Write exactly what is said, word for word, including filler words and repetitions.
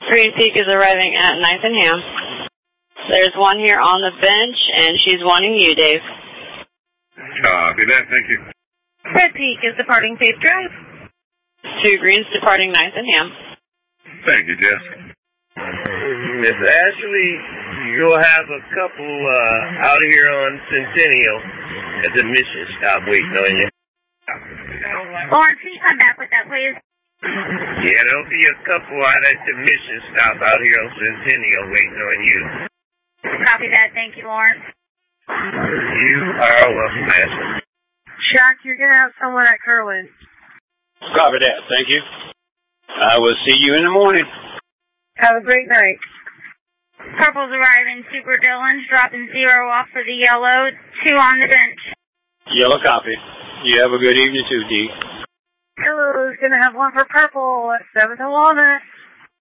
Green Peak is arriving at ninth and Ham. There's one here on the bench, and she's wanting you, Dave. Copy that, thank you. Red Peak is departing Faith Drive. Two Greens departing ninth and Ham. Thank you, Jess. Miss Ashley, you'll have a couple uh, out here on Centennial at the mission stop waiting on you. Lawrence, can you come back with that, please? Yeah, there'll be a couple out at the mission stop out here on Centennial waiting on you. Copy that. Thank you, Lawrence. You are welcome, Ashley. Shaq, you're going to have someone at Kerwin. Copy that. Thank you. I will see you in the morning. Have a great night. Purple's arriving. Super Dylan's dropping zero off for the yellow. Two on the bench. Yellow copy. You have a good evening too, D. Hello's going to have one for Purple at seventh and Walnut.